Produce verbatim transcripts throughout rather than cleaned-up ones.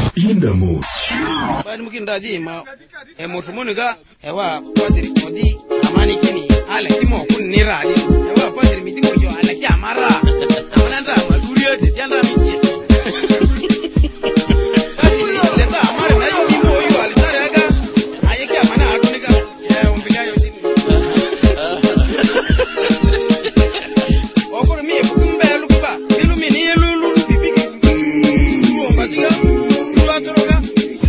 In the mood. Bani mukinda jima e motumonika e wa kwaziri kodi amani kini ala kimo kunira ni e wa kwaziri mitingo yo ala ki amara amananda maduriyo de yanda miti bani le ta amara na yo mimo yo ala tare aga ayeke amana atunika e umbiga yo tini okoro mi bukumbe lukuba bilu mi ni lulu bibigi mo madiga lulu atoroga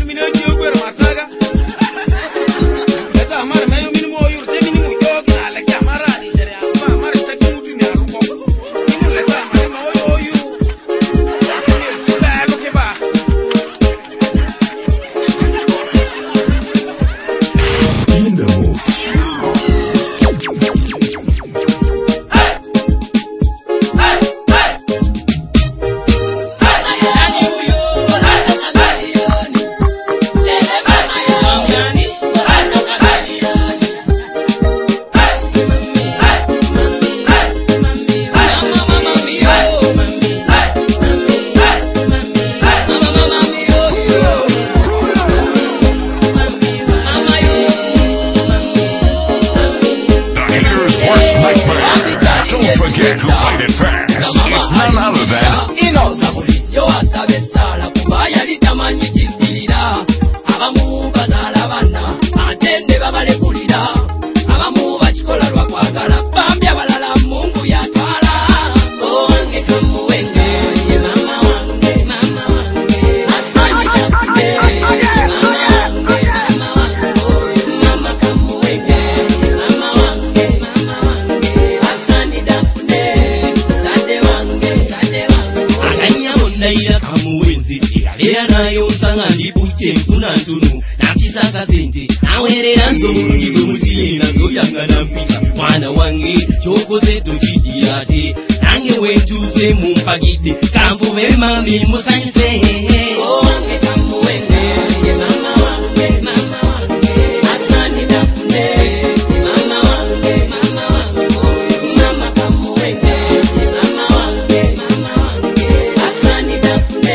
Pagidi, campo ve mami musanyse. Oh, wange kamu wenge, ye mama wange, mama wange. Asani dafune, ye mama wange, mama wange. Mama kamu wenge, ye mama wange, mama wange. Asani dafune,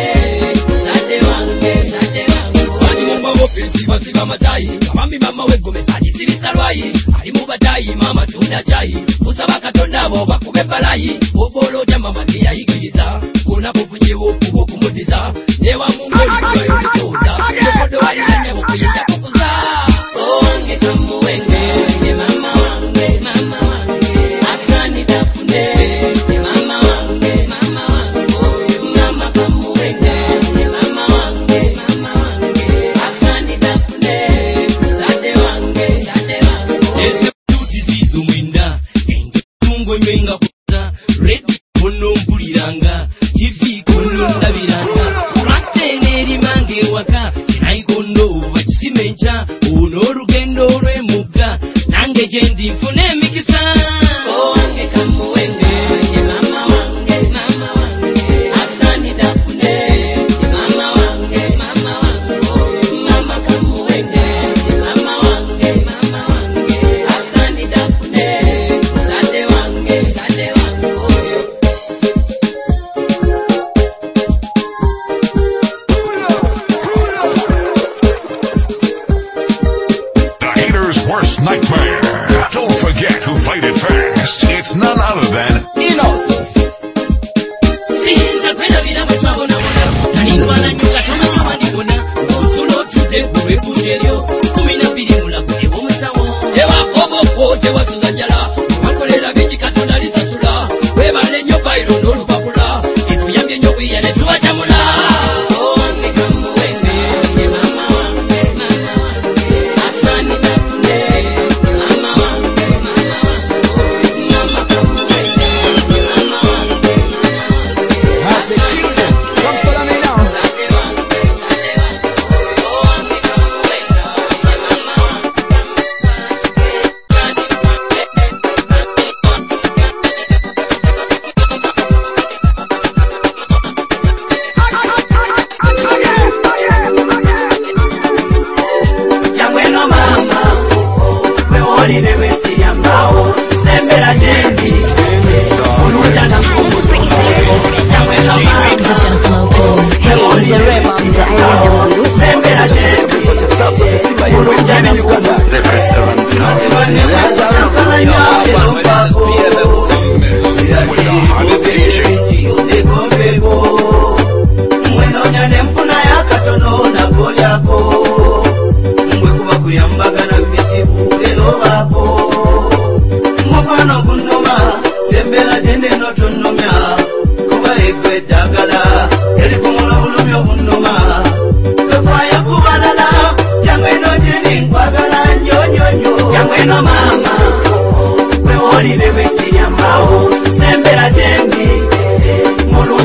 sade wange, sade wange. Wani mumba wopezi wasiva madai, mami mama wego mesaji sibisalwai. Ali mubadai mama tunda chai, usaba katonda boba kubebalayi. Obolo jama mami ya igiliza, kuna bufunye wofu woku mudiza. Newa mungoli kwa yoni toza, yokodo wali nane woku yenda kukuza. Oh wange kamu wenge, ye mama wange, mama wange. Asani dafune, ye mama wange, mama wange. Mama kamu wenge, ye mama wange, mama wange. Asani dafune, sade wange, sade wange. Ese tuti zizo mwinda, enje tungo imenga kuta. Ready kono mpuliranga, T V kono ndabiranga. Mateneri mange waka, chinai kondo wachisimencha. Uno rugendo rwe muga, nange jendi mfune mikisa. Oh wange kamu wenge, ye mama wange, mama wange. Asani dafune, ye mama wange, mama wange. Mama kamu wenge, ye mama wange, mama wange. Asani dafune, sade wange, sade wange. Worst nightmare. Don't forget who played it first. It's none other than Enos. Since I played a bit of a trouble now, I know I knew that I'm a man. You know, so not to take the reputation. Coming up in the Mula, a woman's hour. They were over, they were Susanjala. One for the Vicky Catona is a Sula. Where I let your Byron, no Papula. If we have been your way and it's too much Amula. Oh, and they come away, me, mama, mama, Asani dafune. Mama wange, mama wange, mama kamu wenge, mama wange, mama wange. As a kingdom, come follow me now. Sade wange, sade wange, oh wange kamu wenge, mama wange, mama wange. Changweno mama, we woli newe siyambao, sembera jendi, unuja na mkumu. Changweno mama, This is Jennifer Lopez. Hey, it's the Red Bombs. I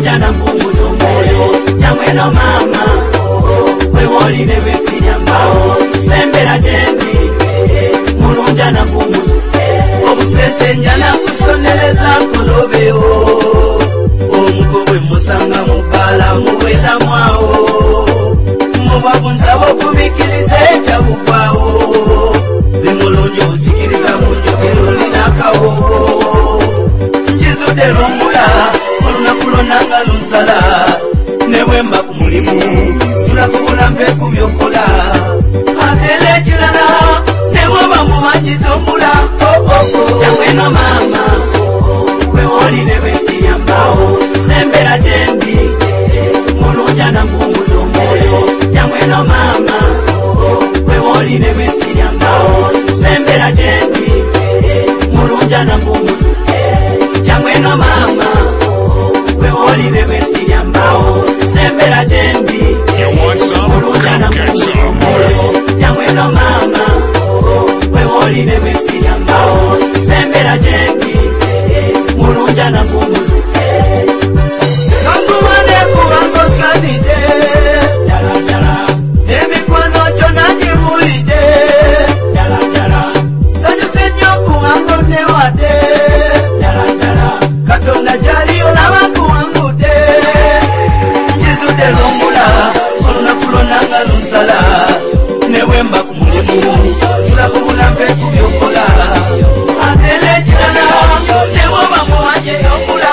mulunja na mbumuzo moyo jamweno mama we woli newe sinyambao sembera jendi mulunja na mbumuzo obusete njana kusoneleza kolobeo omugobwe musanga mubala muwera mwao mubabunza bokumikirize chabugwawo bimulunjo usikiriza munjogero linakawogo njizude lomula olunakulonanga lunsala newemba kumulimu tulakubula mbeku byokola atele ekirala newoba mubanjitombula jamweno mama wewoli newesiyambao sembera jendi mulunja na mbumuzo moyo jamweno mama wewoli newesiyambao sembera jendi mulunja na mbumuzo jamweno mama wewoli newesiyambao sembera jendi mulunja na mbumuzo moyo jamweno mama wewoli newesiyambao sembera jendi mulunja na mbumuzo Nanguwane kuwango sanide Yala yala Nemi kwano jona jivulide Yala yala Sanyo senyo kuwango newade Yala yala Katonda jari olawa kuwango de Jizude lomula Kolona kulona nga lunsala Newemba kumulimu Tula kubuna mbeku yokola Atele chitana Newoba muwaje yokola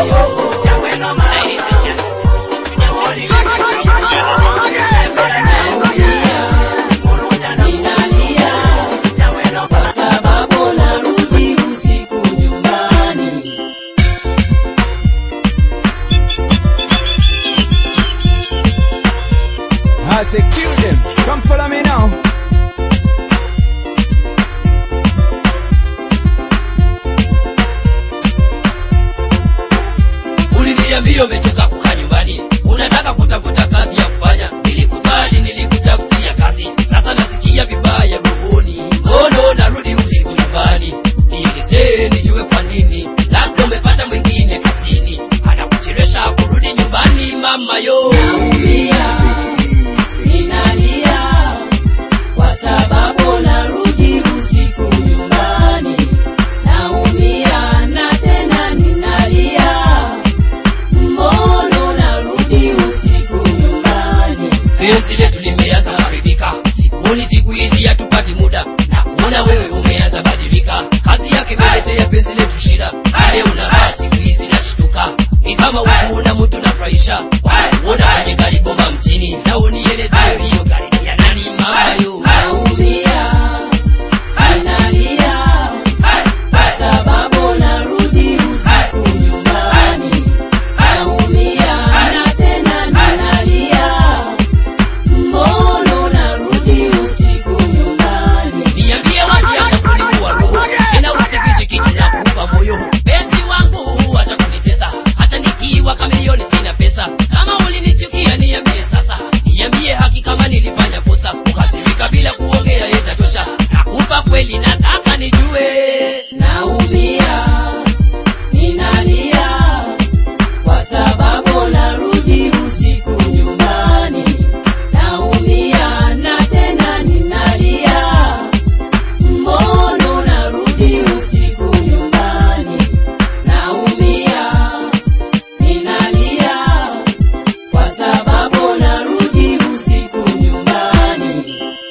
I say kill them, come follow me now. Uliniambia umechoka kukaa nyumbani, unataka kutafuta kazi ya kufanya. Nilikubali, nilikutafutia kazi, sasa nasikia vibaya rohoni. Mbona narudi usiku nyumbani? Nielezee nijue kwa nini, labda umepata mwingine kazini anakuchelewesha kurudi nyumbani. Mama yo naumia, ninalia kwa sababu narudi usiku nyumbani. Naumia na tena ninalia, mbona narudi usiku nyumbani? Penzi letu limeanza kuharibika, sikuoni siku hizi hatupati muda, na kuona wewe umeanza badilika. Kazi yake meletea penzi letu shida, ale unavaa siku hizi nashtuka, ni kama ukuna mtu nafurahisha. Uona kwenye gari bomba mjini, na unieleze hiyo gari ya nani? Mama yo naumia, ninalia kwa sababu narudi usiku nyumbani. Naumia na tena ninalia, mbona narudi usiku nyumbani? Niambie wazi, acha kunikuwa roho tena, usifiche kitu na kupa moyo. Penzi wangu acha kunitesa, hata nikiwa kamilioni sina pesa. Kama ulinichukia niambie sasa, niambie haki kama nilifanya kosa. Ukasirika bila kuongea itatosha, nakupa kweli nataka nijue. Naumia, ninalia kwa sababu narudi usiku nyumbani. Naumia na tena ninalia, mbona narudi usiku nyumbani? Naumia, ninalia kwa sababu narudi usiku nyumbani.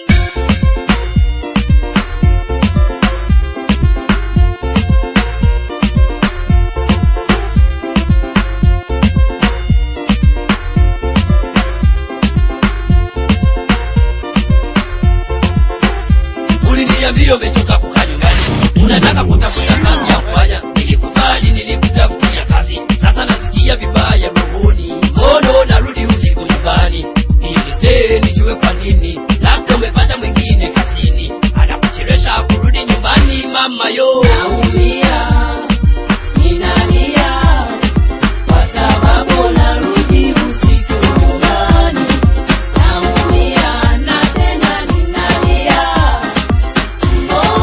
Uliniambia umechoka kukaa nyumbani, unataka kutafuta kazi ya kufanya. Nilikubali, nilikutafutia kazi, sasa nasikia vibaya rohoni. Mbona narudi usiku nyumbani? Nielezee nijue kwa nini, labda umepata mwingine kazini anakuchelewesha kurudi nyumbani. Mama yo naumia, ninalia kwa sababu narudi usiku nyumbani. Naumia na tena ninalia, mbona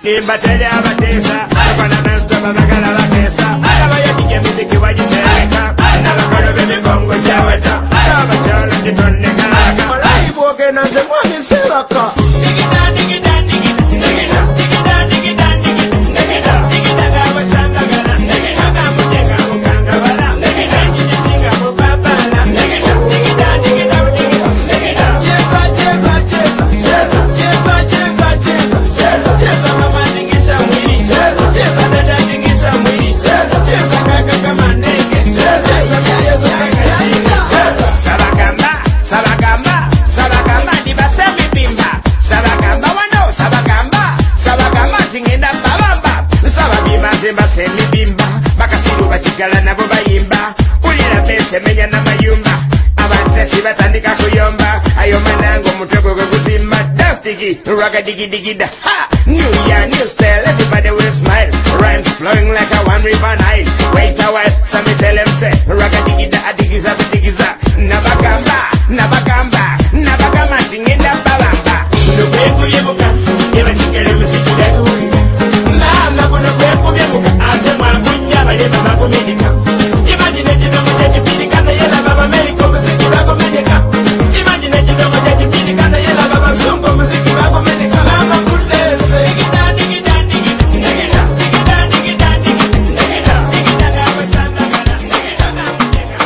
Nimbatele abatesa Abana nansto babagala bakesa Abaya kike miziki wajiseleka Nabakolo bebe kongo chaweta Abacholo jitoneka Malai boke nanze mwani selaka Digida digida digida Digida digida digida Digida digida gawa sangagala Digida gamujenga mukanga wala Digida digida mupapala Digida digida digida Digida cheza cheza cheza Cheza cheza cheza cheza Cheza cheza mama ningisha mwili Cheza cheza dada ningisha mwili Cheza cheza kaka kama nege Cheza cheza cheza Sabagamba Sabagamba Sabagamba Dibasemi bimba Sabagamba wano Sabagamba Sabagamba tingenda babamba Sababimba zimba semi bimba Bakasiru bachigala nabo bayimba Ulira bese menya na mayumba Abantesi batandika kuyomba Ayo manango mutego kuzimba Dastigi Raga digi digi da Ha New year new style Everybody will smile Rhymes flowing like a one river Nile Wait a while Some tell them say Raga digi da Digiza digiza Nabagamba Nabagamba Nabagamba Tingenda babamba Nukweku yemuka Yeba chikele musikile Mama kuna kweku yemuka Ante mwakunya Balema makumidika Imagine jidomo jajipilika Na yela baba Ameriko Muziki wako medika Imagine jidomo jajipilika Na yela baba Zumbo Muziki wako medika Mama kulese Digida digida digida Digida digida digida Digida digida gawa sandagala Digida gamujenga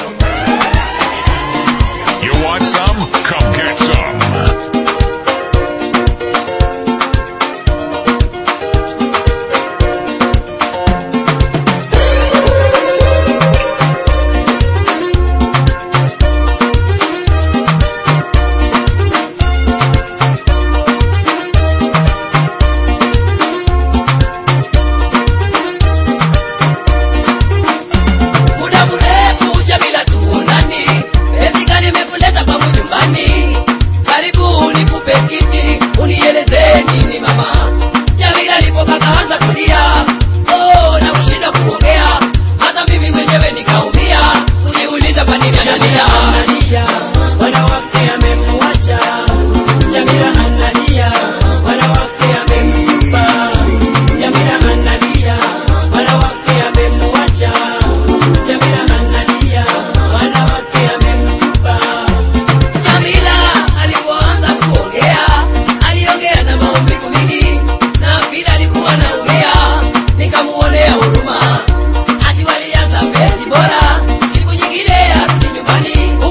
You want some? Come get some. Muda mrefu Jamila tuonani, penzi gani nimekuleta kwangu nyumbani? Karibu nikupe kiti, unieleze nini mama. Jamila nipoka kaanza kulia, oh na kushinda kuongea, hata mimi mwenyewe nikaumia, kujiuliza kwa nini analia. Analia, wanawake amemwacha. Jamila analia, wanawake amempa. Jamila analia, wanawake amemwacha. Jamila analia, wanawake amemtupa. Jamila alipoanza kuongea, aliongea na maumivu mingi, na vile alikuwa anaongea, nikamuonea huruma. Ati walianza penzi bora, siku nyingine arudi nyumbani,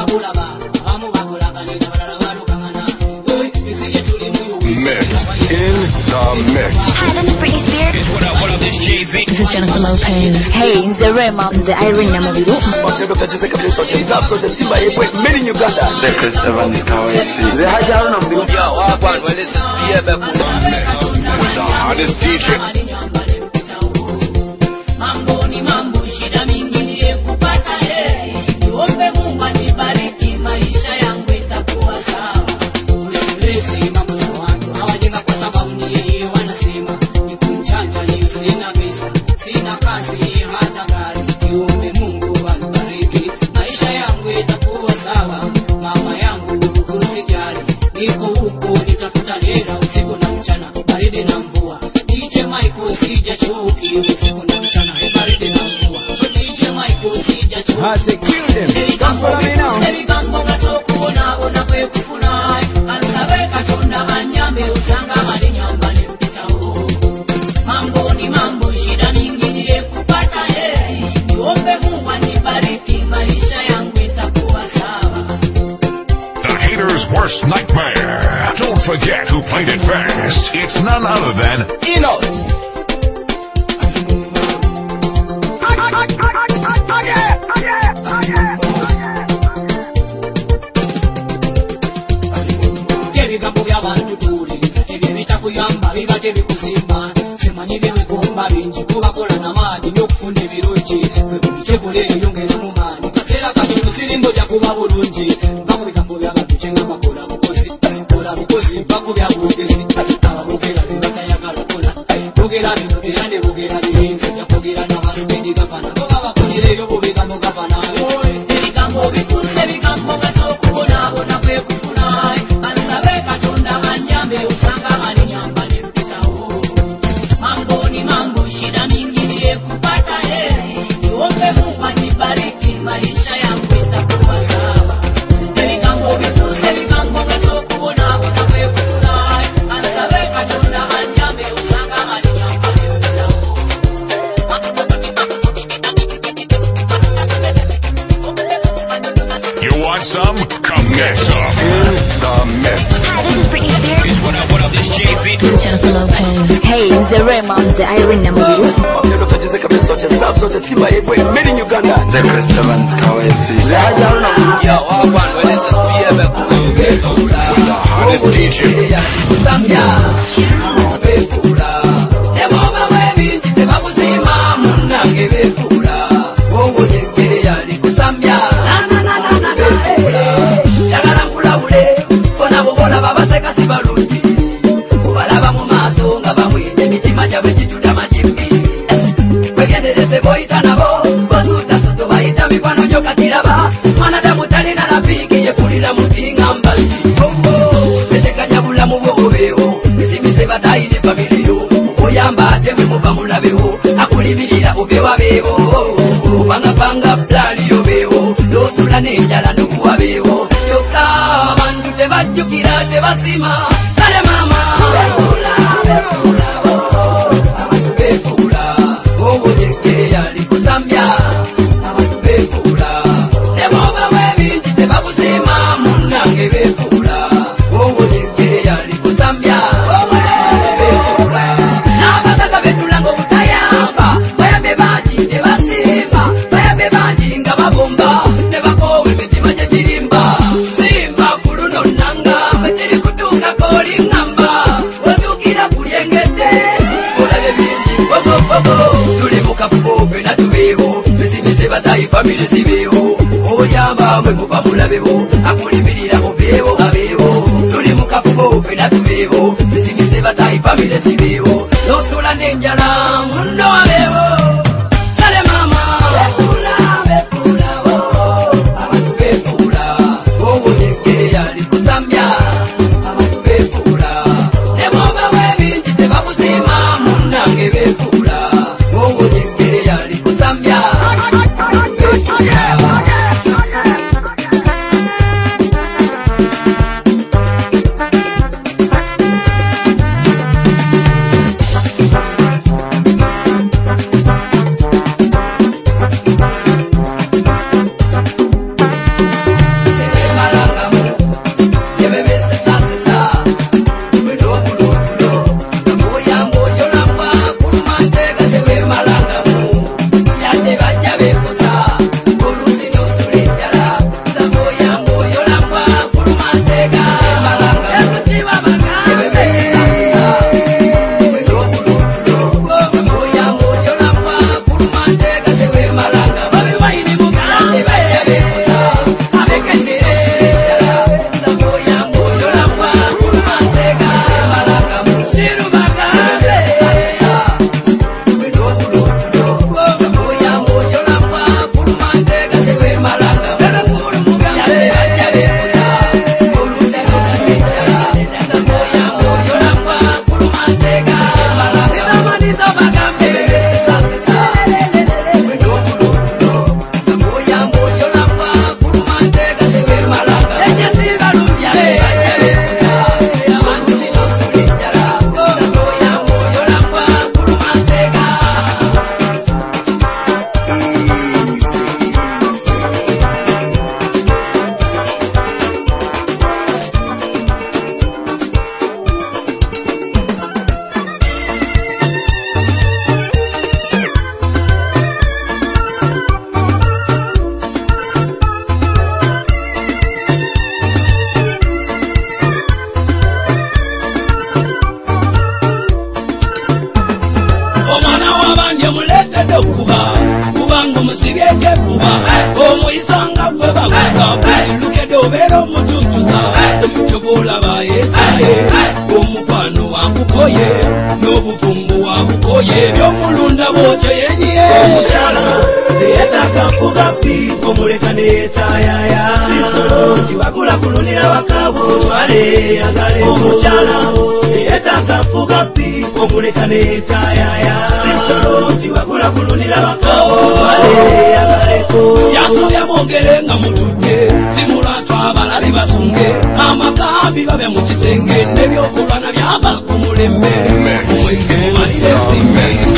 in the mix. Hi, this is Britney Spears. What up, what up, this Jay-Z. This is Jennifer Lopez. Hey, nze Rema, nze Irene Namubiru. Doctor Jessica Benson, Zap, so Simba, made in Uganda. The Chris Evans Kawesi. The Hajar Namubiru. Yo, Wagwan, well, this is P F F. With the hottest D J. Mambo ni mambo, shida mingi ni kupata heri. Niombe Mungu anibariki, maisha yangu itakuwa sawa. Usiuleze mambo za watu, hawajenga kwa sababu ni yeye wanasema. Ni kumchanja ni sina pesa, sina kazi hata gari. Niombe Mungu anibariki, maisha yangu itakuwa sawa. Mama yangu usijali, niko huko nitafuta hela usiku na mchana, baridi na mvua. D J Michael sijachoki usiku na mchana, baridi na mvua. D J Michael sijachoki. I say kill them. Come follow me now. Sebigambo gatokuona ona kwe kufunai. Ansawe katonda anyambe usanga hadi nyambani mpitao. Mambo ni mambo, shida mingi ni kupata heri. Niombe Mungu anibariki, maisha yangu itakuwa sawa. The hater's worst nightmare. Don't forget who played it first. It's none other than Enos. Ebigambo by'abantu tuwuliriza, ebyo bitakuyamba bibadde bikusimba. Simanyi bye bigomba bingi, kubakola n'amaanyi n'okufuna ebirungi. Bwe bubikyekole yongera mu maanyi, kaseera katono sirimbo gya kuba bulungi. Mpa ku bigambo by'abantu kyenga bakola bukozi, kola bukozi mpa ku bya bwogezi. Ababogera be batayagala kola, bogera bino era ne bogera birinze. Jakogera n'abasipindi gavana, bo babakolereyo bo bigambo gavana. Ebigambo bikusse bigambo gatokubonabona kwe kufunayi. Ansabe katonda anyambe usanga hadi nyambani mpitao. Mambo ni mambo, shida mingi ni kupata heri. Niombe Mungu anibariki, maisha yangu itakuwa sawa. Ebigambo bikusse bigambo gatokubonabona kwe kufunayi. Ansabe katonda anyambe usanga hadi nyambani mpitao. You want some? Come get some. In the mix. Hi, this is Britney Spears. What up, what up, this Jay-Z. This is Jennifer Lopez. Hey, nze Rema, nze Irene Namubiru. Doctor Jessica Benson, Zap, so Simba, made in Uganda. The Chris Evans Kawesi. The Hajar Namubiru. Yo, Wagwan, well, this is P F F. With the hottest D J. Mwanadamu talina rafiki yepulira mutinga mbali. Tetekanya bulamu bwo obeewo, bizimise batayine familiyo. Oyamba ate mwe muva mulabewo, akulimirira obeewa beewo. Opangapanga plali obeewo, losula n'enjala n'okuwabeewo. Kyokka abantu tebajjukira tebasima. Kale maama befuula, befuula, abantu befuula. Owoyeggere yali kusambya, abantu befuula. Nebwoba webingi tebakusiima, munnange befuula. Owoyeggere yali kusambya, befuula. N'abagagga betulanga obutayamba, bayambe bangi tebasimba, bayambe bangi nga babomba, ne bakoowa emitima gye girimba. Simba ku luno nnanga, bwe kiri kutuukako oliŋŋamba, ozuukira ku lyengedde, olabye bingi bogobogo. Tuli mu kafubo fena tubeewo, bizimise batayi famire zibeewo. Oyamba mwe muva mulabewo, akulimirira obeewo abeewo. Tuli mu kafubo fena tubeewo, bizimise batayi famire zibeewo. Losula n'enjala munno abeewo. Kale maama befuula, befuula, abantu befuula. Owoyeggere yali kusambya, abantu befuula. Nebwoba webingi tebakusiima, munnange befuula. Owoyeggere yali kusambya, abantu befuula. mututuza chokola bayetaye omukwano wakukoye n'obufumbo wakukoye byomulunda bwotyo yenyiye omukyala teyetaka mfuga pi omuleka neetayaya sisolo tiwagula kulunira bakabo twale agale omukyala teyetaka mfuga pi omuleka neetayaya sisolo tiwagula kulunira bakabo twale agaleko yasobya mwongere nga mutudde simulwatwa abalabi basunge amakabi babe mu kisenge nebyokulwana byaba ku mulembe omwenge mumalire simbe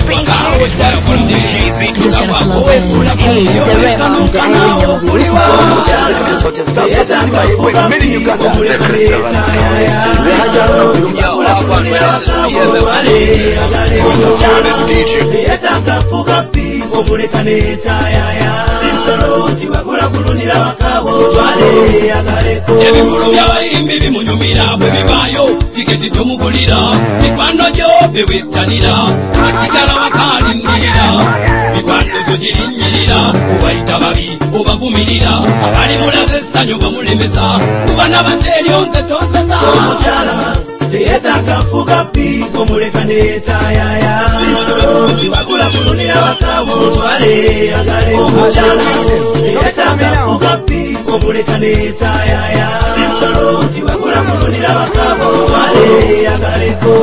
ebikulu by'abayimbi bimunyumira bwe bibaayo tiketi tomugulira mikwano gyo bewettanira asigala wakalindirira mikwano gyo girinnyirira obayita babi obavumirira abali mulaze essanyu bamulemesa kuba nabateeryonze tonsesa omukyala teyetaka mfuga pi omuleka neetayaya sisolo tiwagula kulunira bakabo twale agale omukyala teyetaka mfuga pi omuleka neetayaya sisolo tiwagula kulunira bakabo twale agaleko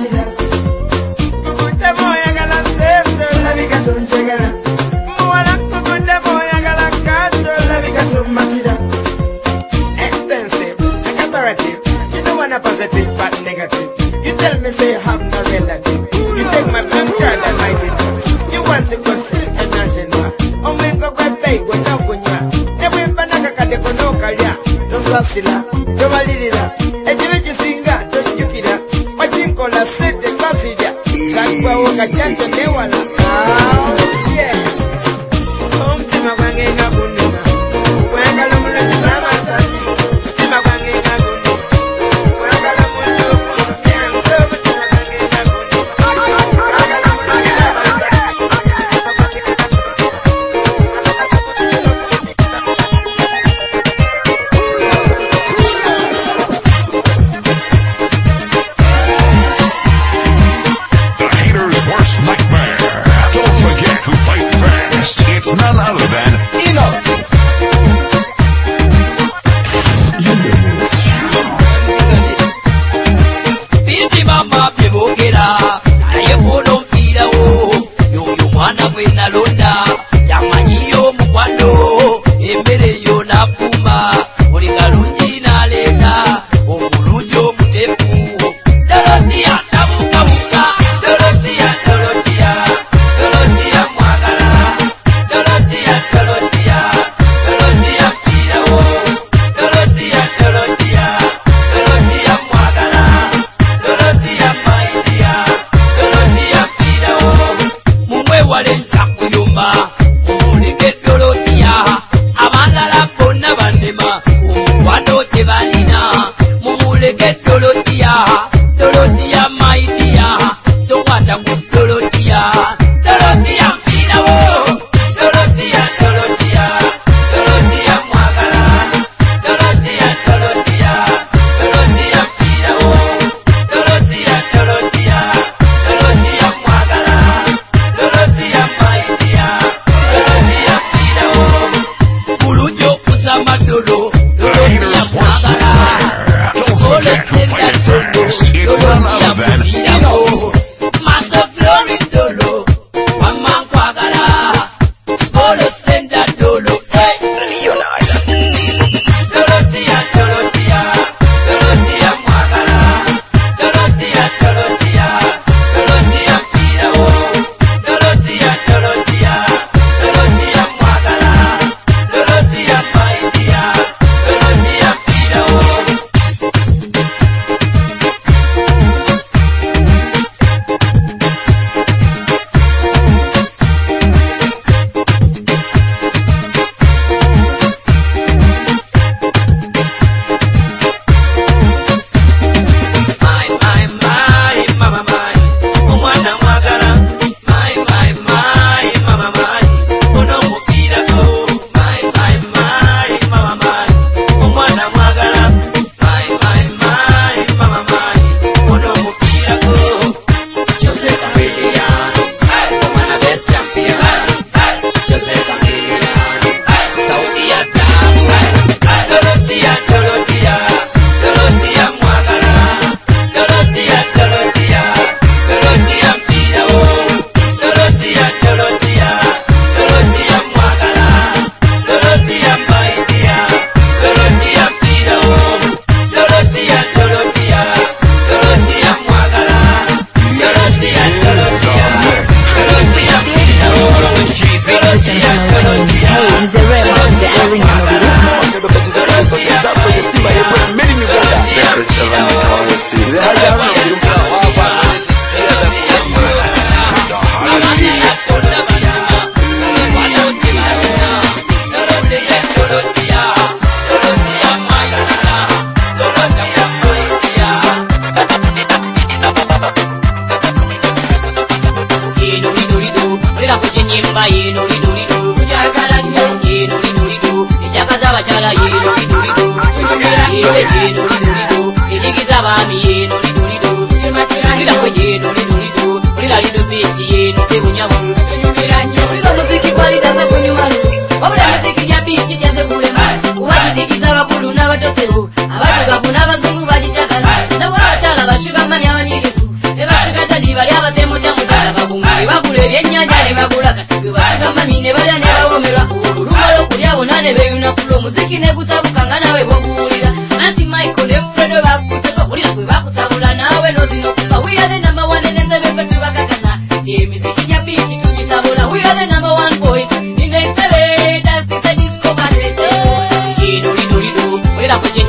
Don't tosasira tobalirira ekibi kisinga tokijukira wakinkola sente twasirya kakwawo kacyanco newala omutima gwange nga gunuma kwagala mulungi n'amasasi omutima gwange nga gunuma kwagala mulungi omutima gwange nga gunuma kwagala mulungi it's none other than Enos. Biti mama pebogera naye polo mpira wo yoyo mwana gwe nalonda yamanyiyo mukwano emmere yo nafuma buli kalungi naleeta omulungi omutepu Dorotia tabukabuka Dorotia Dorotia Dorotia mwagala Dorotia Dorotia Dorotia mpira wo Dorotia Dorotia Dorotia mwagala Dorotia maidia Dorotia mpira wo mumwewale ntakuyumba mumuleke Dorotia abalala bonna banema omukwano tebalina mumuleke Dorotia Dorotia maidia tokwata ku Dorotia Dorotia mpira wo Dorotia Dorotia Dorotia mwagala Dorotia Dorotia Dorotia mpira wo Dorotia Dorotia Dorotia mwagala Dorotia maidia Dorotia mpira wo bulungi okusama dolo Dorotia mwagala Don't forget who played it first. It's none other than Enos. Master Glory Dolo, Mama Kwagala, Skolo Slender Dolo, hey! Dorotia, Dorotia, Dorotia Mwagala, Dorotia, Dorotia, Dorotia mpira wo, Dorotia, Dorotia, Dorotia Mwagala, Dorotia maidia, Dorotia mpira wo. My, my, my, mama, my, omwana mwagala. My, my, my, mama, my, ono mupira go. My, my, my, mama, my, omwana mwagala. My, my, my, mama, my, ono mupira go. Joseph William, omwana best champion. Joseph William, sauti ya tabu. Dorotia, Dorotia, Dorotia mwagala. Dorotia, Dorotia, Dorotia mpira wo. Dorotia, Dorotia, Dorotia mwagala. Dorotia maidia, Dorotia mpira wo. Dorotia, Dorotia, Dorotia mwagala. Dorotia, Dorotia, Dorotia mpira wo. Dorotia, Dorotia, Hey, the Raymond, the Irene Mobile. Chris Evans Kawesi. The hottest D J. abatugavu n'abazungu bagikyagala nabo abakyala bashuga mami abanyirivu ne bashuga tadi bali abatemutyamutaa babumbi bagula ebyennyanja ne bagula katigwe bashuga mami ne balya ne bawomerwa olumala okulya bonna ne beeyuna kula omuziki ne gutabuka nga nawe bwoguwulira anti Michael ne Fredo bakuteka olira kwe bakutabula naawe nozino kuba we are the number one n'entebe ffe tubakakasa ti emiziki gya biiki tugitabula we are the number one boys in the entebe that's the disco basket. Lido lido lido olira kwe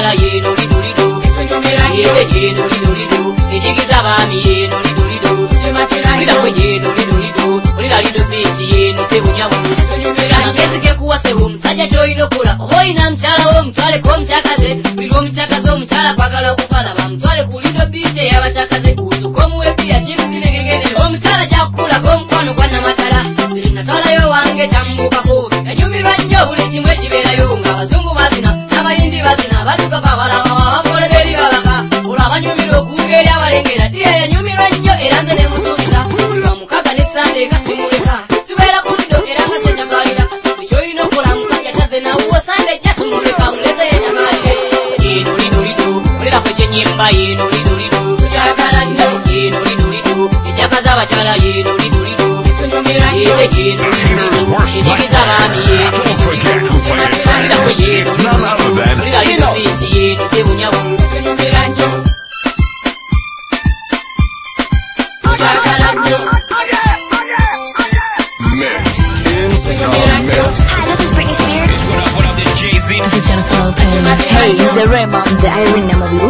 bachala yeno lidulidu yede yeno lidulidu ijigiza bami yeno lidulidu ulira kwe yeno lidulidu ulira lidu bichi yeno sebunyabu ngezike kuwa sebu msajja choinokola oboyina mchala wo mtwale ko mchakaze bilwo mchakaze omchala kwagala okufala bamutwale ku lidu bichi yabachakaze utukomuwe pia chimzinegegene omchala jakula ko mkwano kwa namatala sirinatwala yo wange chambukako enyumirwa nnyo buli kimwe kibeerayo nga abazungu bazina n'abayindi bazina batuka babalaba babakole beri babaka olwabanyumirwa okungeri abalengera diye yanyumirwa nnyo era nze nemusuubiza lwa mukaga ne sande kasimuleka sibeera ku lido era nga kyenyagalira ekyoyina okukola musajja taze nawuwo sande ejja tumuleka muleze yenyagalire yeno lidulidu olera kwe gyenyimba yeno lidulidu tukyagala nnyo yeno lidulidu ekyakaza abakyala yeno lidulidu yede yeno lidulidu ejigiza baami yeno Don't forget who played it first. It's none other than Mix in the Mix. Hi, this is Britney Spears. What up, what up, this Jay-Z. This is Jennifer Lopez. Hey, it's the Rema, the Irene Namabiru.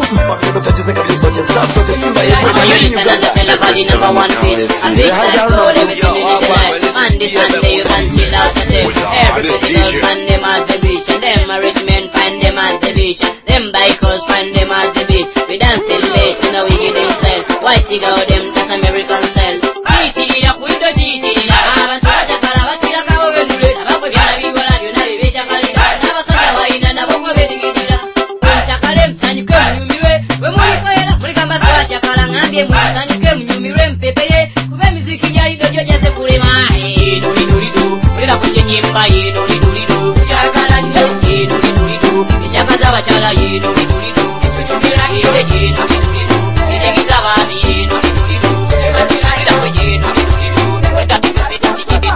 Everybody number one bitch. A bitch that's good, everything you need to like. Monday, Sunday, you can chill out Saturday. Everybody does find them at the beach. And them a rich men find them at the beach. Them bikers find them at the beach. We dancing late, you know we get in style. White dig out them, that's American style. Gigi, la cuido, Gigi, la avantura, chacala, bachila, cabo, vendule. Abajo, viala, vigola, viona, vive, chacalita. Nava, saca, vaina, nabongo, vedigitila. Un chacalem, sanyuke, mnyumiwe. We muliko yela, mulika mbazua, chacala, ngambie, mwisanyuke, mnyumiwe, mpepeye. Kube miziki ya ido, joja, sekulema. Yeno, lidu, lidu, ulila kwenye nyemba, yeno, lidu, lidu. Chacala, nyo, yeno, lidu, lidu. Ichakaza, bachala, yeno, lidu, lidu. Yede, yeno, lidu, lidu. Ijigiza, bami, yeno, lidu, lidu. Ulila kwenye, yeno, lidu, lidu. Weta, tiku, pita, chiki,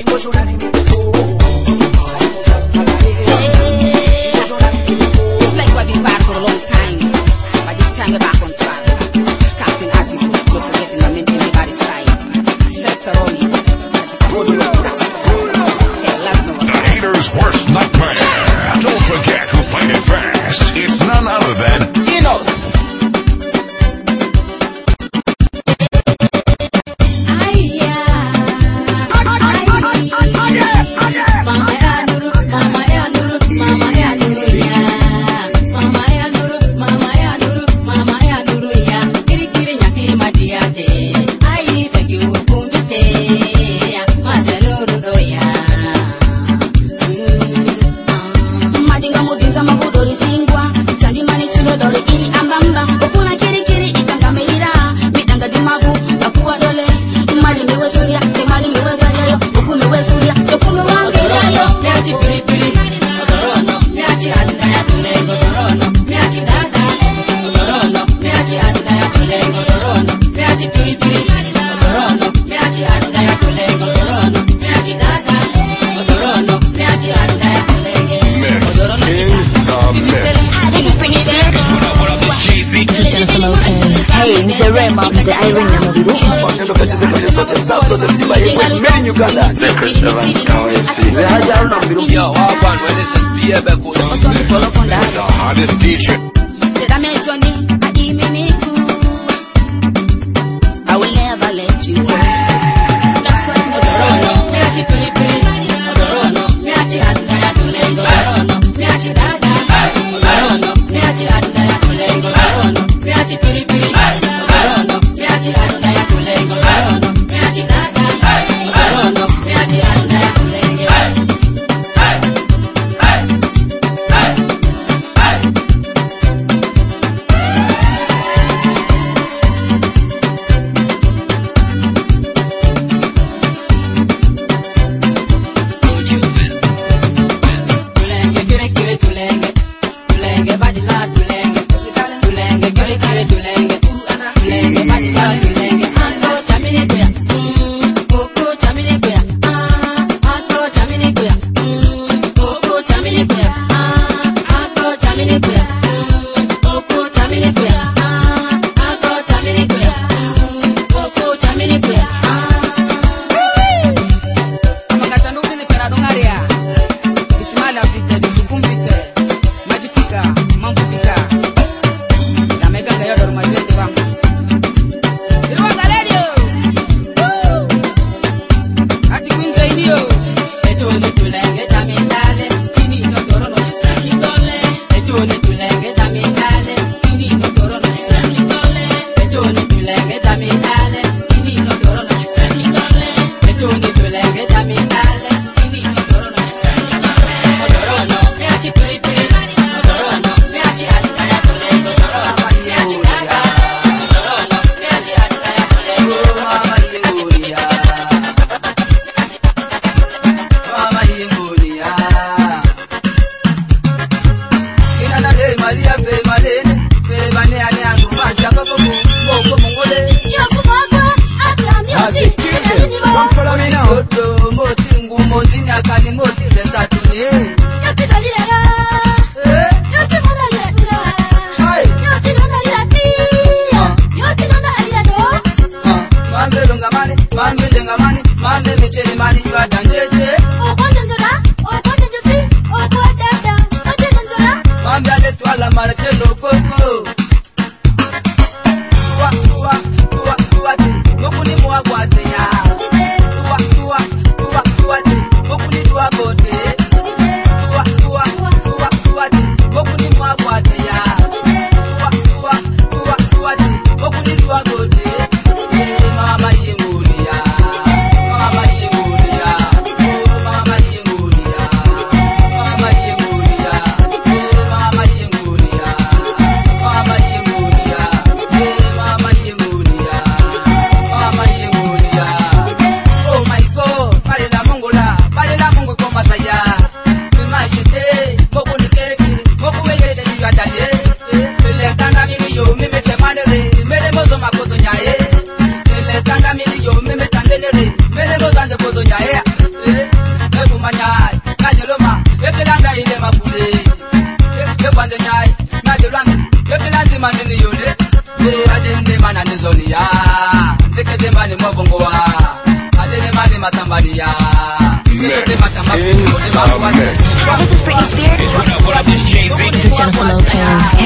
It's like The hater's worst nightmare. Don't forget who played it fast. It's none other than Enos. Haynes, the Raymonds, the Irene Namubiru. The Christopher Kawesi. Yo, I want when this is B A Beko. the hottest D J. I will never let you go. That's why I'm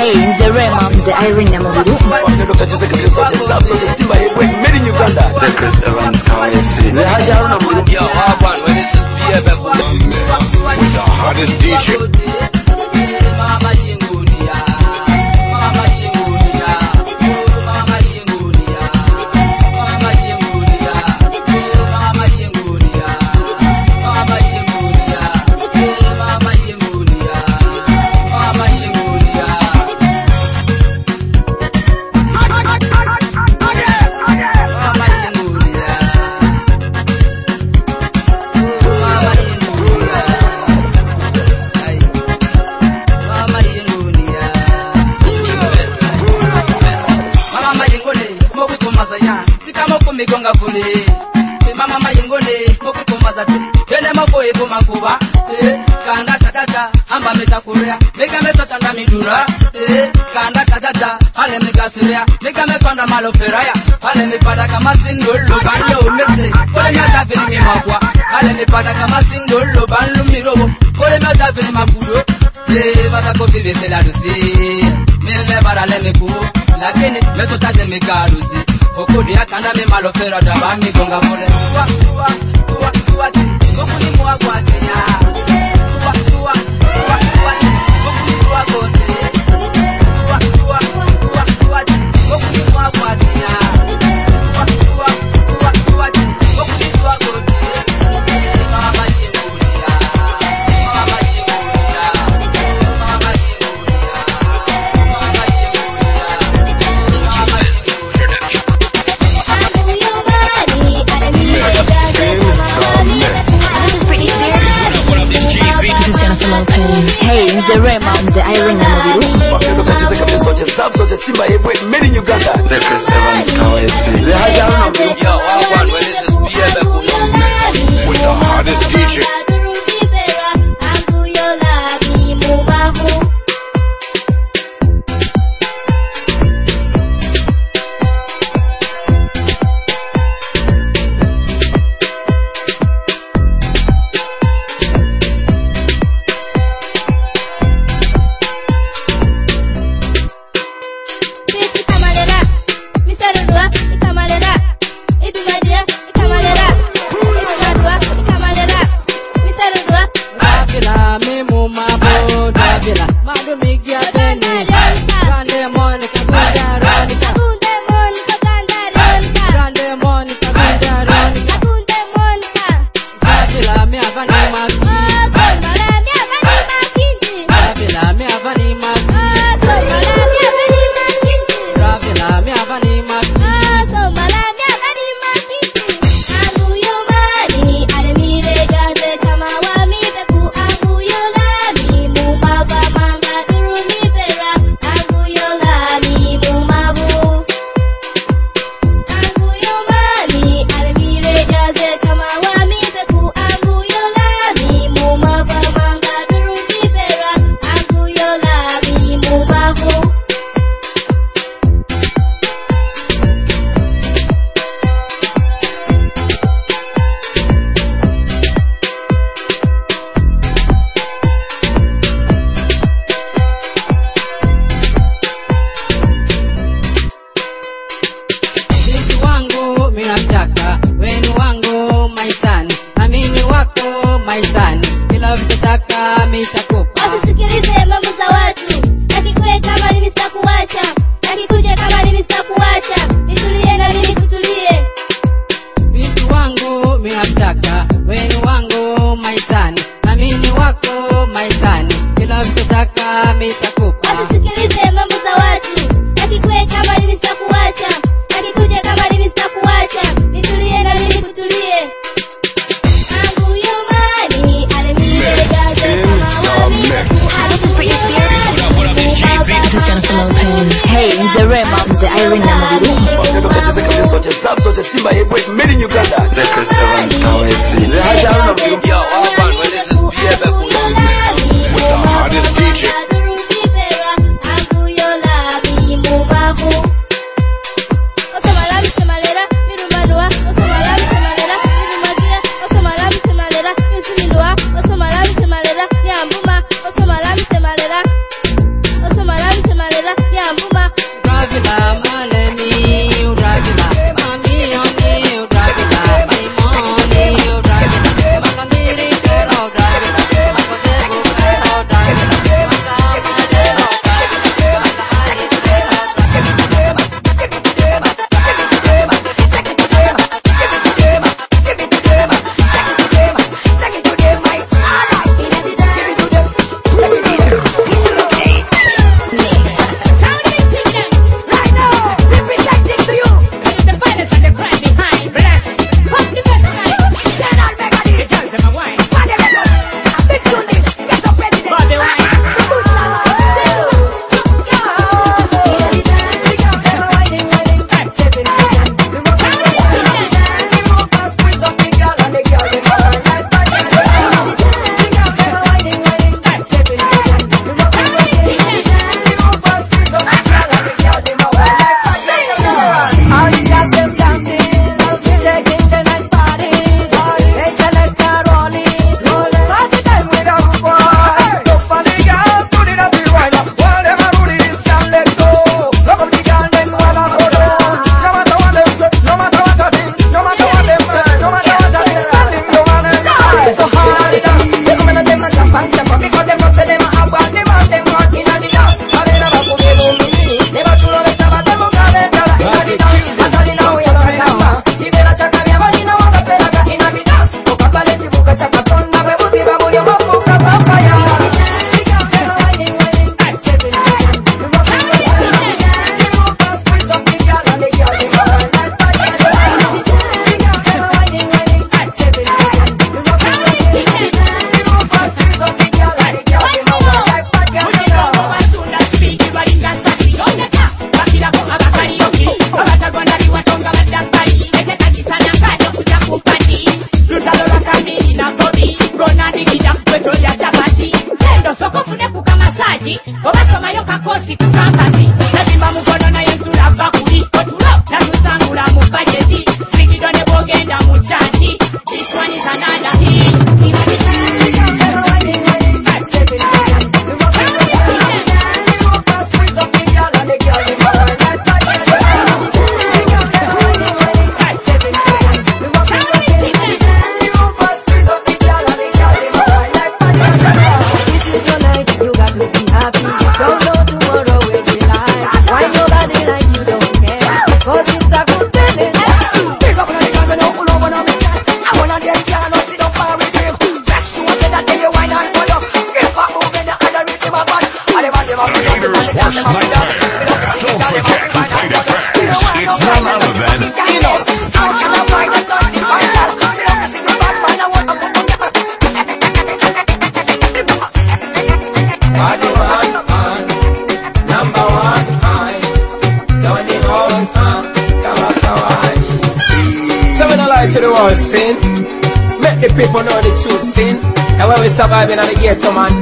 Hey, the Rema, the Irene Namubiru. Doctor Jose Kabila Soja Sub Soja Simba Ebwe made in Uganda. The Chris Evans Kawesi. The Hajaruna Mulu. Yo, Wagwan, where this is P F With the hottest D J. Mama Yingunia, Mama Yingunia, Mama Yingunia, Mama Yingunia, Mama Yingunia, Mama Yingunia, Mama Yingunia, Mama Yingunia. Migonga fuli mama mayingone okukomaza te yene mako eko makuba eh kanda tatata amba metakuria mega metotanda midura eh kanda tatata ale megasiria mega mepanda maloferaya ale mepada kama sindolo bando mese kole mata vini mimakwa ale mepada kama sindolo bando mirobo kole mata vini makudo eh bata ko vive la dosi mille barale meku lakini metotate megarusi okodi akanda me malofera daba mi gonga fole wa wa wa wa kokuni mwa kwa kenya wa wa wa wa kokuni mwa kwa wa wa wa wa kokuni mwa kwa kenya wa wa wa wa kokuni mwa kwa mama yingulia mama yingulia mama yingulia mama Hey, the Rema, the Irene Namubiru. Doctor Jose Kabila Soja Sub Soja Simba Ebwe made in Uganda. The Chris Evans Kawesi. The Hajaruna Mulu. Yo, Wagwan, where this is P F With the hottest D J. Simba Ebwe made in Uganda. The Chris Evans Kawesi. The Hajaruna Mulu. Yo, Wagwan, where this is P F With the hottest D J. Oso malam temalera, People know the truth, sin. And when we surviving on the ghetto, man.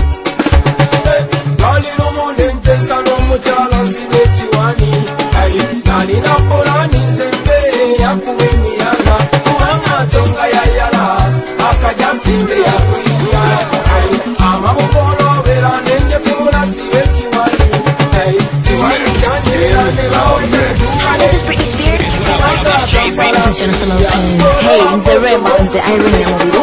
Nali no munente sano muchala sibechi wani. Ay, nali na polani zembe ya kuwini yana. Kuhanga songa ya yala, akaja sinde ya kuiya. Ay, ama mukolo vera nenge simula sibechi wani. Ay, chiwani chani ya nila oye. This is Britney Spears. This is Jennifer Lopez. Hey, the Raymond, the Irene Mobile.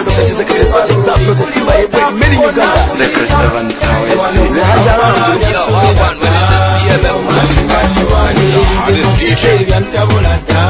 The Chris Evans Kawesi. Yo, Wagwan, where this is B M F, man. The hottest D J.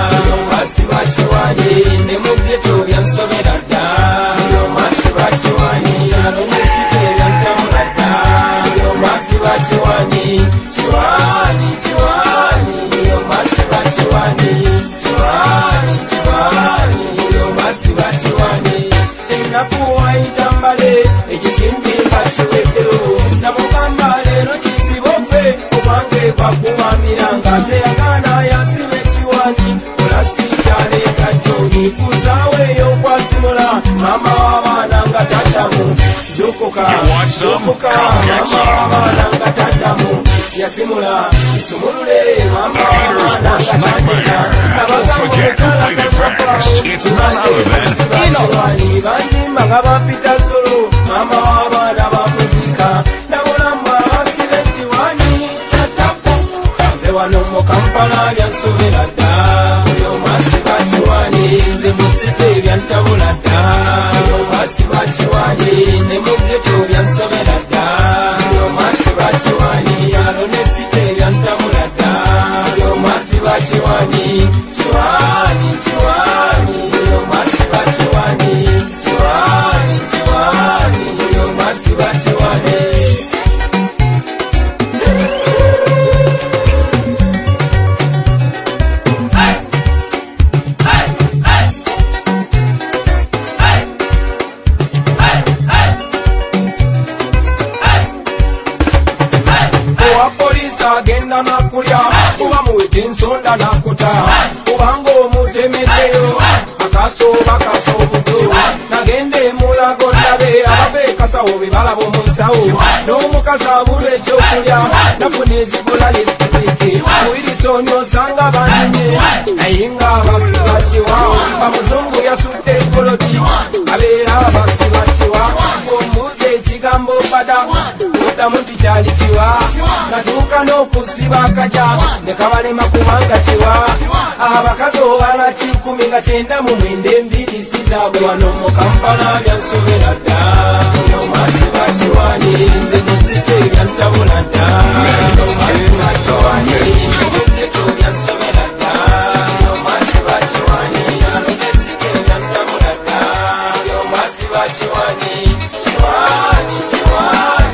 Mama wana ngatatamu Zukuka Zukuka Mama wana ngatatamu Yasimula Isumulule Mama wana ngatatamu Don't forget who played it first. It's none other than Enos. Bandi magaba pita solo Mama wana muzika Nabulamba Silenci wani Tatapu Zewa nomo kampala Yansuvela da Yo masiba chiwani Zemusite Yantabula da Yo masiba chiwani Nemugeto Yansovela da Yo masiba chiwani Yalonesite Yantabula da Yo masiba chiwani Chiwani, chiwani Yo masiba chiwani Chiwani, chiwani Yo masiba chiwani Agenda na kulya kuba muwete nsonda na kuta kubango mutemeteyo akaso bakaso buto nagende mulago ndabe ababe kasawo bibala bo musawo no mukasa bule chokulya nafunizi bulali spike muiri sonyo sanga banye ayinga basibachi wao bamuzungu yasute koloti abera basibachi wao muze chigambo bada muti chali chiwa katuka no kusiba kaja nekabalema kumanga chiwa abakazo bala chikumi nga chenda mu mwende mbili sizabwe wano mu Kampala byansubira dda no masiba chiwani nze muzite byantabula dda no masiba chiwani neto byansubira dda no masiba chiwani nzite byantabula dda no masiba chiwani chiwani chiwani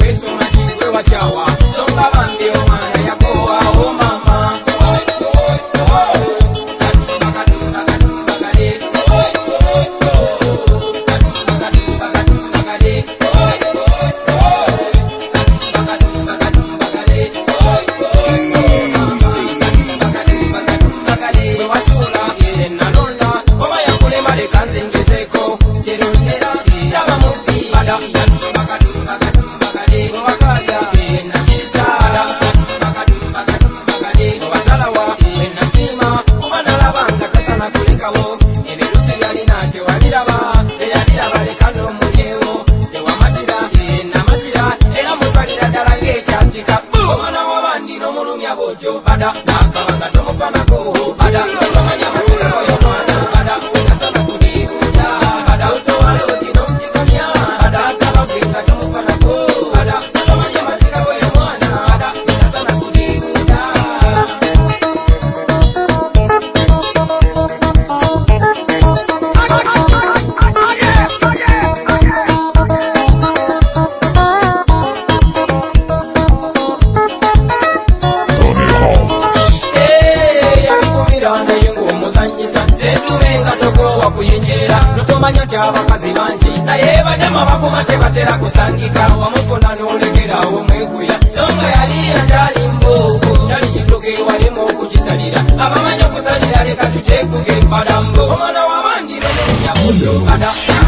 weso majigwe wachawa songa bambi omwana yakowa o mama abakazi bangi naye badama bakumate batera kusangika wamufuna n'olegerawo mwekuya songa yali akyali mboko kyali kituke walimu okukisalira abamanyi okusalira leka tukyekuge embalambo omwana w'abandi nomunyabudo ada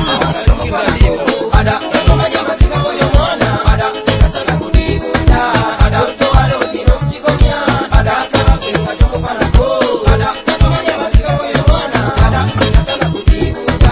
ada okumanya amaziga goyo mwana ada kasala kudibuda ada otowala ogino mukikomya ada kabakenga kyomufanako ada okumanya amaziga goyo mwana ada kasala kudibuda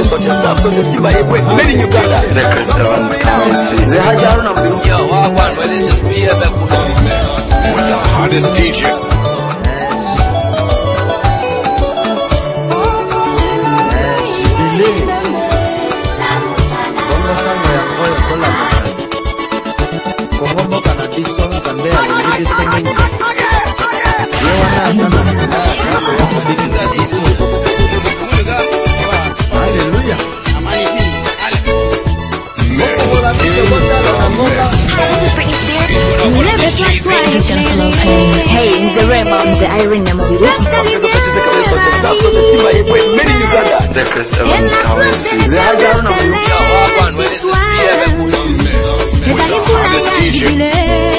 sote sub sote simba yebwe made in Uganda. The Christmas K Y C. Ze hajaru na mbiru. Yo, Wagwan, well, this is P F Kuno. With the hottest D J. This is Jennifer Lopez. Hey, Nze Rema, Nze Irene na Mobiru. The Christmas K Y C. Yo, Wagwan, well, this is P F Kuno. With the hottest D J.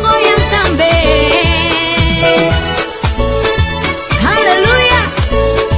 Hallelujah.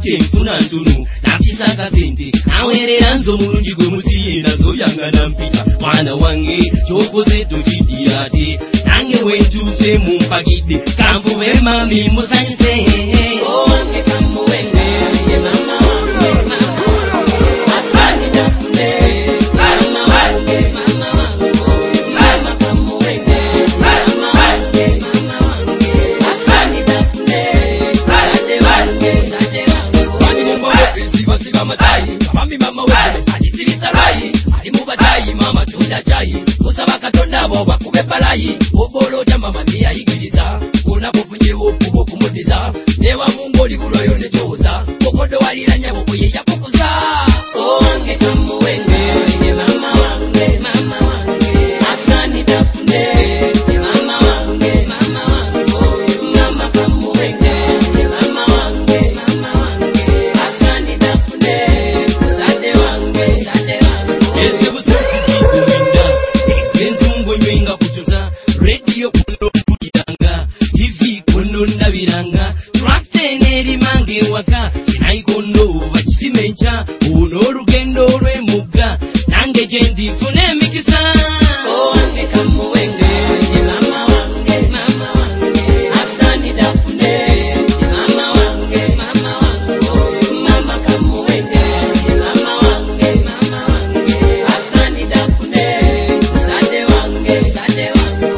ate mfuna ntunu nafisa kasente awerera nzo mulungi gwe musiye nazo byangana mpita mwana wange kyokoze tokidira ate nange wentuse mumpagidde kanfube mami musanyise owange kamuwende ye mama wange mama wange asani dafune mama wange mama wange mama kamuwende mama wange mama wange asani dafune sade wange sade wange wani mumba wezi wasiga madai mami mama wange sadi sibisa rai ali mubadai mama tunda chai kusaba katonda bo bakube palayi obolo jama mami ayigiriza kuna kufunye ofubo kumudiza newa mungu libuloyo nechoza kokodo waliranya boye yakukuza owange kamuwende ye mama wange mama wange asani dafune mama wange mama wange mama kamuwende ye mama wange mama wange asani dafune sade wange sade wange ese busuti kizuminda enzungu nyinga kutuza radio kuno kuyanga tv kuno ndabiranga trakteneri mange waka kinaikondo bakisimencha uno rugendo rwemuga nange jendi fune mikisa owange kamuwenge ye mama wange mama wange asani dafune mama wange mama wange mama kamuwenge ye mama wange mama wange asani dafune sade wange sade wange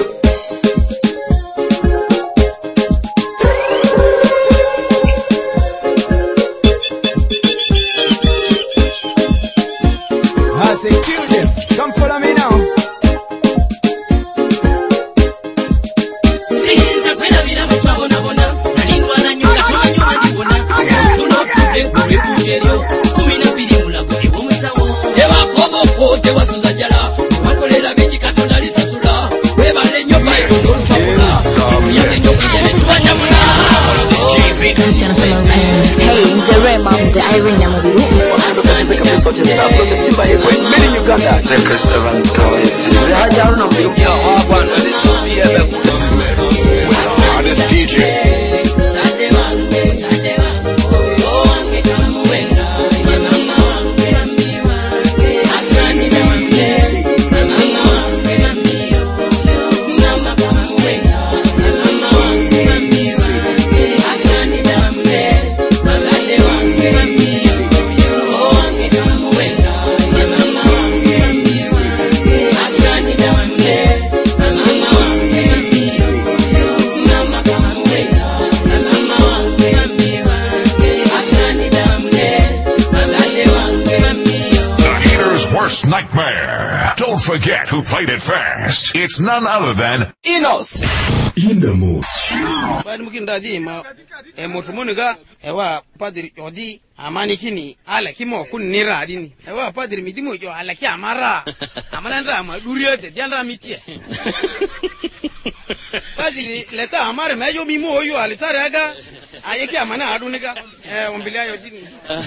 I say kill them, come follow me now. sinza kwenda bila mchwabona bona nalindwa na nyuka chonyuma ndibona suno tute kure kujeryo kumi na mbili mulago ewo musawo tewa kobo tewa suza jala wakolera bingi katonda lisasula webale nyoba yonolukabula yake nyoka yele tubanyamula This is Jennifer Lopez. Hey, Mzee Rema, Mzee Irene Amubiru. Sote msabu, sote simba yekwe, made in Uganda. The Christopher Toys. Mzee Haji Haruna Mbiru. Yo, Wagwan, and this will be a back. With the hottest D J. sade wange sade wange owange kamuwenda ye mama wange mami wange asani dafune mama wange mami mama kamuwenda mama wange mami wange asani dafune sade wange mami owange kamuwenda ye mama wange mami wange asani dafune mama wange mami mama kamuwenda mama wange mami wange asani dafune sade wange mami The hater's worst nightmare. Don't forget who played it first. It's none other than Enos. In the mood. bani mukinda jima e mutumunika ewa padri odi amani kini ala kimo kunira adini ewa padri midimo jo ala ki amara amananda ma duriote diandra mitie padri leta amare mejo mimo yo alitare aga ayeki amana adunika e ombilia yo dini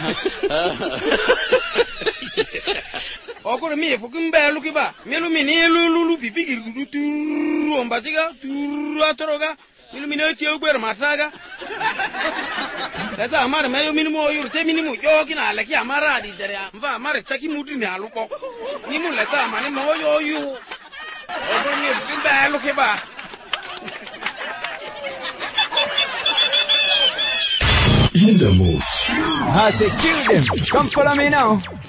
okoro mi fukumbe lukiba melu mini lulu pipigi turu ombajiga turu atoroga melu mini echi ogber mataga leta amare meyo minimo yuru te minimo yogi na aleki amara di dere mva amare chaki mudi ni aluko ni mu leta amane mo yo yu okoro mi fukumbe lukiba In the mood. I say kill them, come follow me now.